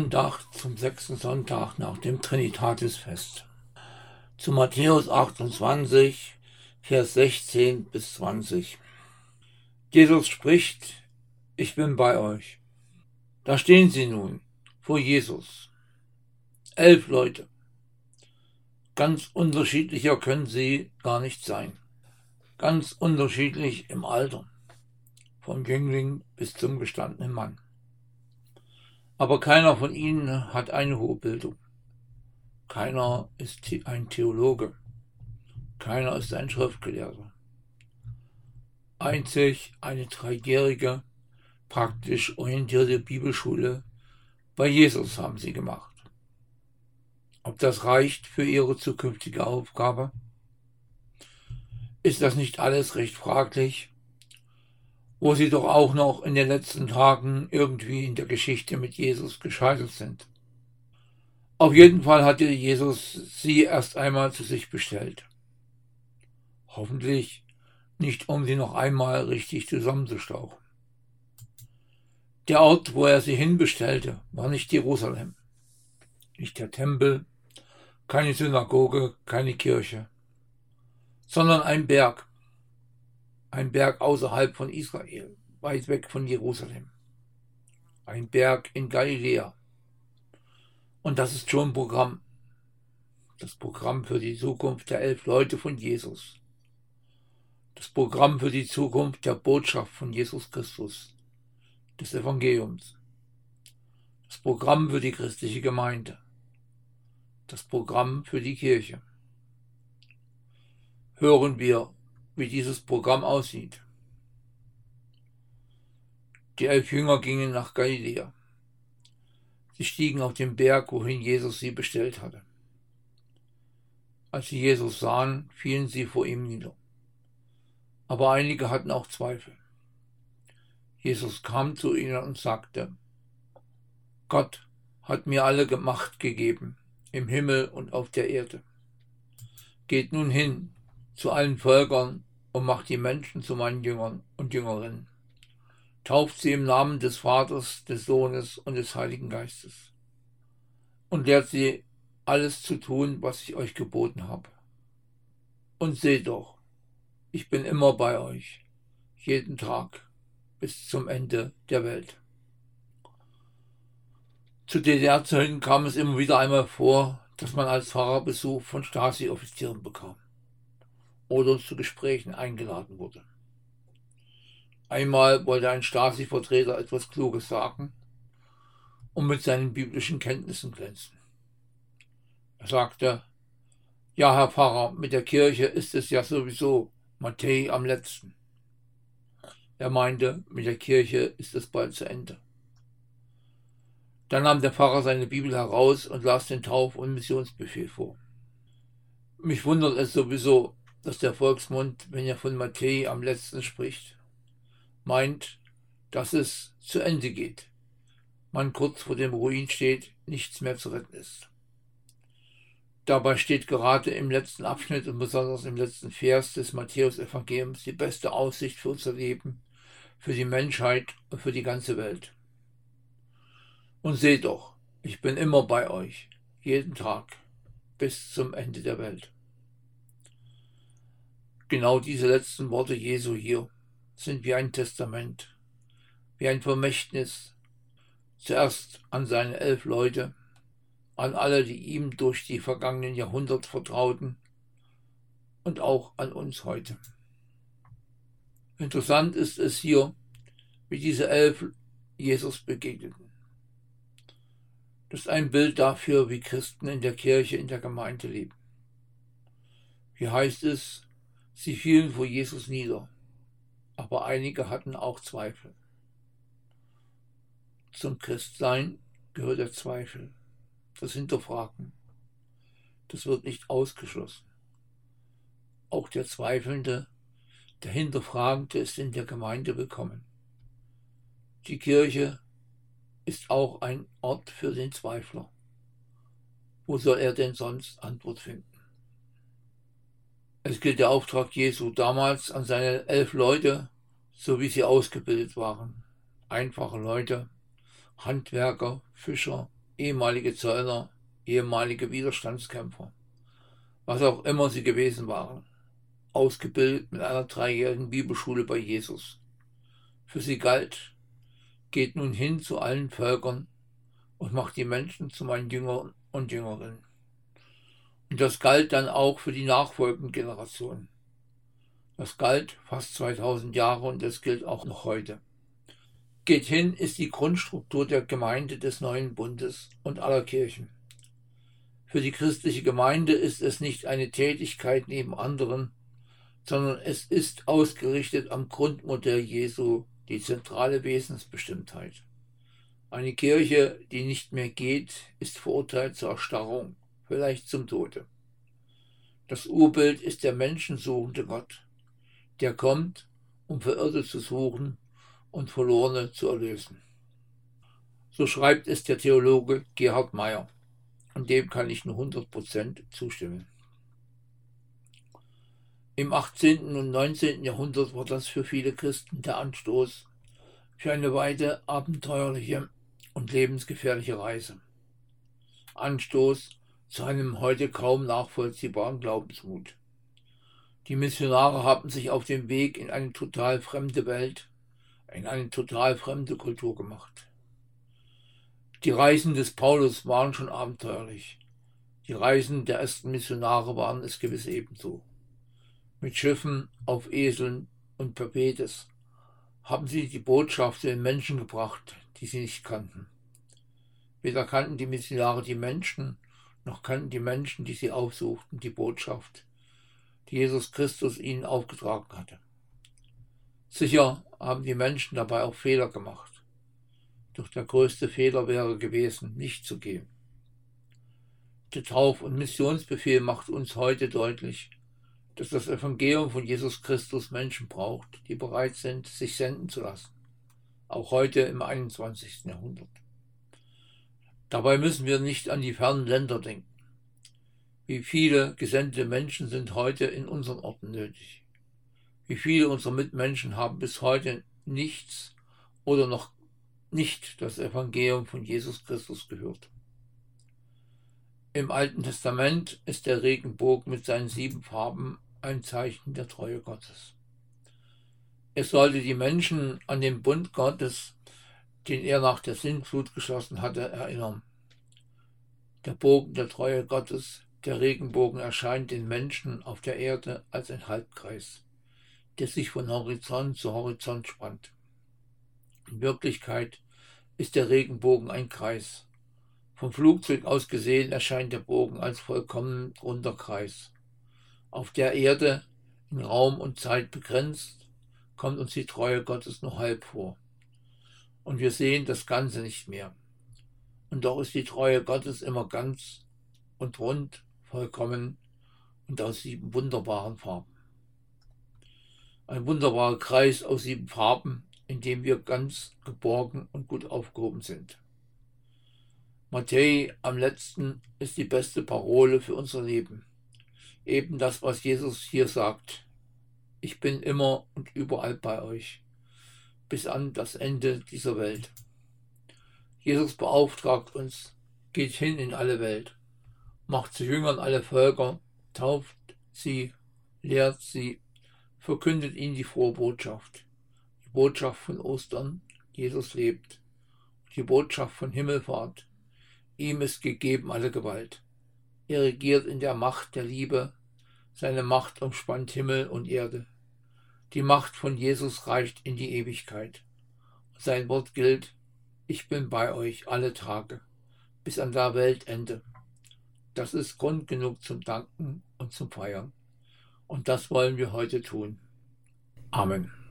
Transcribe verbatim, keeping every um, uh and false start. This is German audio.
Andacht zum sechsten Sonntag nach dem Trinitatisfest. Zu Matthäus achtundzwanzig, Vers sechzehn bis zwanzig. Jesus spricht: Ich bin bei euch. Da stehen sie nun vor Jesus. Elf Leute. Ganz unterschiedlicher können sie gar nicht sein. Ganz unterschiedlich im Alter. Vom Jüngling bis zum gestandenen Mann. Aber keiner von ihnen hat eine hohe Bildung. Keiner ist ein Theologe. Keiner ist ein Schriftgelehrter. Einzig eine dreijährige, praktisch orientierte Bibelschule bei Jesus haben sie gemacht. Ob das reicht für ihre zukünftige Aufgabe? Ist das nicht alles recht fraglich, wo sie doch auch noch in den letzten Tagen irgendwie in der Geschichte mit Jesus gescheitert sind? Auf jeden Fall hatte Jesus sie erst einmal zu sich bestellt. Hoffentlich nicht, um sie noch einmal richtig zusammenzustauchen. Der Ort, wo er sie hinbestellte, war nicht Jerusalem, nicht der Tempel, keine Synagoge, keine Kirche, sondern ein Berg, ein Berg außerhalb von Israel, weit weg von Jerusalem, ein Berg in Galiläa. Und das ist schon Programm, das Programm für die Zukunft der elf Leute von Jesus, das Programm für die Zukunft der Botschaft von Jesus Christus, des Evangeliums, das Programm für die christliche Gemeinde, das Programm für die Kirche. Hören wir, wie dieses Programm aussieht. Die elf Jünger gingen nach Galiläa. Sie stiegen auf den Berg, wohin Jesus sie bestellt hatte. Als sie Jesus sahen, fielen sie vor ihm nieder. Aber einige hatten auch Zweifel. Jesus kam zu ihnen und sagte: Gott hat mir alle Macht gegeben, im Himmel und auf der Erde. Geht nun hin zu allen Völkern und macht die Menschen zu meinen Jüngern und Jüngerinnen. Tauft sie im Namen des Vaters, des Sohnes und des Heiligen Geistes. Und lehrt sie, alles zu tun, was ich euch geboten habe. Und seht doch, ich bin immer bei euch, jeden Tag, bis zum Ende der Welt. Zu D D R-Zeiten kam es immer wieder einmal vor, dass man als Pfarrer Besuch von Stasi-Offizieren bekam oder zu Gesprächen eingeladen wurde. Einmal wollte ein Stasi-Vertreter etwas Kluges sagen und mit seinen biblischen Kenntnissen glänzen. Er sagte: Ja, Herr Pfarrer, mit der Kirche ist es ja sowieso Matthäi am letzten. Er meinte, mit der Kirche ist es bald zu Ende. Dann nahm der Pfarrer seine Bibel heraus und las den Tauf- und Missionsbefehl vor. Mich wundert es sowieso, dass der Volksmund, wenn er von Matthäi am letzten spricht, meint, dass es zu Ende geht, man kurz vor dem Ruin steht, nichts mehr zu retten ist. Dabei steht gerade im letzten Abschnitt und besonders im letzten Vers des Matthäus-Evangeliums die beste Aussicht für unser Leben, für die Menschheit und für die ganze Welt. Und seht doch, ich bin immer bei euch, jeden Tag, bis zum Ende der Welt. Genau diese letzten Worte Jesu hier sind wie ein Testament, wie ein Vermächtnis, zuerst an seine elf Leute, an alle, die ihm durch die vergangenen Jahrhunderte vertrauten und auch an uns heute. Interessant ist es hier, wie diese elf Jesus begegneten. Das ist ein Bild dafür, wie Christen in der Kirche, in der Gemeinde leben. Hier heißt es, sie fielen vor Jesus nieder, aber einige hatten auch Zweifel. Zum Christsein gehört der Zweifel, das Hinterfragen. Das wird nicht ausgeschlossen. Auch der Zweifelnde, der Hinterfragende ist in der Gemeinde willkommen. Die Kirche ist auch ein Ort für den Zweifler. Wo soll er denn sonst Antwort finden? Es gilt der Auftrag Jesu damals an seine elf Leute, so wie sie ausgebildet waren. Einfache Leute, Handwerker, Fischer, ehemalige Zöllner, ehemalige Widerstandskämpfer, was auch immer sie gewesen waren, ausgebildet mit einer dreijährigen Bibelschule bei Jesus. Für sie galt: Geht nun hin zu allen Völkern und macht die Menschen zu meinen Jüngern und Jüngerinnen. Und das galt dann auch für die nachfolgenden Generationen. Das galt fast zweitausend Jahre und das gilt auch noch heute. Geht hin ist die Grundstruktur der Gemeinde des neuen Bundes und aller Kirchen. Für die christliche Gemeinde ist es nicht eine Tätigkeit neben anderen, sondern es ist ausgerichtet am Grundmodell Jesu, die zentrale Wesensbestimmtheit. Eine Kirche, die nicht mehr geht, ist verurteilt zur Erstarrung, vielleicht zum Tode. Das Urbild ist der menschensuchende Gott, der kommt, um Verirrte zu suchen und Verlorene zu erlösen. So schreibt es der Theologe Gerhard Meyer, und dem kann ich nur hundert Prozent zustimmen. Im achtzehnten und neunzehnten Jahrhundert war das für viele Christen der Anstoß für eine weite, abenteuerliche und lebensgefährliche Reise. Anstoß zu einem heute kaum nachvollziehbaren Glaubensmut. Die Missionare haben sich auf den Weg in eine total fremde Welt, in eine total fremde Kultur gemacht. Die Reisen des Paulus waren schon abenteuerlich. Die Reisen der ersten Missionare waren es gewiss ebenso. Mit Schiffen, auf Eseln und per Pedes haben sie die Botschaft zu den Menschen gebracht, die sie nicht kannten. Weder kannten die Missionare die Menschen, noch kannten die Menschen, die sie aufsuchten, die Botschaft, die Jesus Christus ihnen aufgetragen hatte. Sicher haben die Menschen dabei auch Fehler gemacht. Doch der größte Fehler wäre gewesen, nicht zu gehen. Der Tauf- und Missionsbefehl macht uns heute deutlich, dass das Evangelium von Jesus Christus Menschen braucht, die bereit sind, sich senden zu lassen. Auch heute im einundzwanzigsten Jahrhundert. Dabei müssen wir nicht an die fernen Länder denken. Wie viele gesendete Menschen sind heute in unseren Orten nötig? Wie viele unserer Mitmenschen haben bis heute nichts oder noch nicht das Evangelium von Jesus Christus gehört? Im Alten Testament ist der Regenbogen mit seinen sieben Farben ein Zeichen der Treue Gottes. Es sollte die Menschen an den Bund Gottes, den er nach der Sintflut geschlossen hatte, erinnern. Der Bogen der Treue Gottes, der Regenbogen, erscheint den Menschen auf der Erde als ein Halbkreis, der sich von Horizont zu Horizont spannt. In Wirklichkeit ist der Regenbogen ein Kreis. Vom Flugzeug aus gesehen erscheint der Bogen als vollkommen runder Kreis. Auf der Erde, in Raum und Zeit begrenzt, kommt uns die Treue Gottes nur halb vor. Und wir sehen das Ganze nicht mehr. Und doch ist die Treue Gottes immer ganz und rund, vollkommen und aus sieben wunderbaren Farben. Ein wunderbarer Kreis aus sieben Farben, in dem wir ganz geborgen und gut aufgehoben sind. Matthäi am letzten ist die beste Parole für unser Leben. Eben das, was Jesus hier sagt. Ich bin immer und überall bei euch, bis an das Ende dieser Welt. Jesus beauftragt uns, geht hin in alle Welt, macht zu Jüngern alle Völker, tauft sie, lehrt sie, verkündet ihnen die frohe Botschaft, die Botschaft von Ostern, Jesus lebt, die Botschaft von Himmelfahrt, ihm ist gegeben alle Gewalt. Er regiert in der Macht der Liebe, seine Macht umspannt Himmel und Erde. Die Macht von Jesus reicht in die Ewigkeit. Sein Wort gilt, ich bin bei euch alle Tage, bis an der Weltende. Das ist Grund genug zum Danken und zum Feiern. Und das wollen wir heute tun. Amen.